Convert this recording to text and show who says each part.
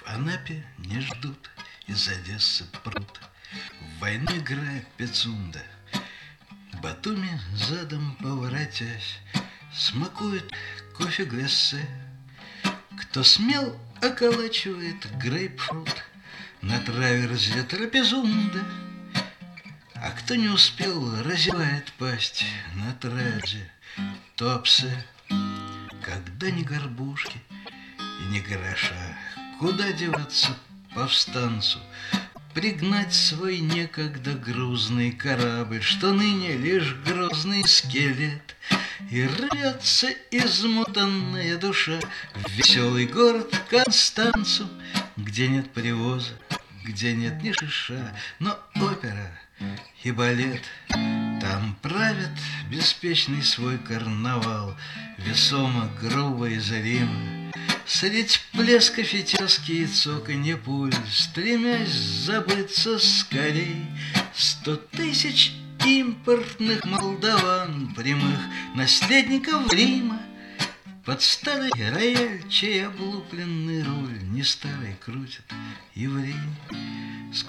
Speaker 1: Анапе не ждут, из Одессы прут. В войну играет Пицунда. Батуми задом поворотясь смакует кофе глассе. Кто смел, околачивает грейпфрут на траверзе трапезунда. А кто не успел, разевает пасть на традже топсе. Когда ни горбушки и ни гроша, куда деваться повстанцу? Пригнать свой некогда грузный корабль, что ныне лишь грозный скелет, и рвется измутанная душа в веселый город Констанцу, где нет привоза, где нет ни шиша, но опера и балет. Там правят беспечный свой карнавал, весомо, грубо и зримо, средь плеска фитески и цоканье пуль, стремясь забыться скорей. 100 тысяч импортных молдаван, прямых наследников Рима, под старый рояль, чей облупленный руль не старый крутит еврей.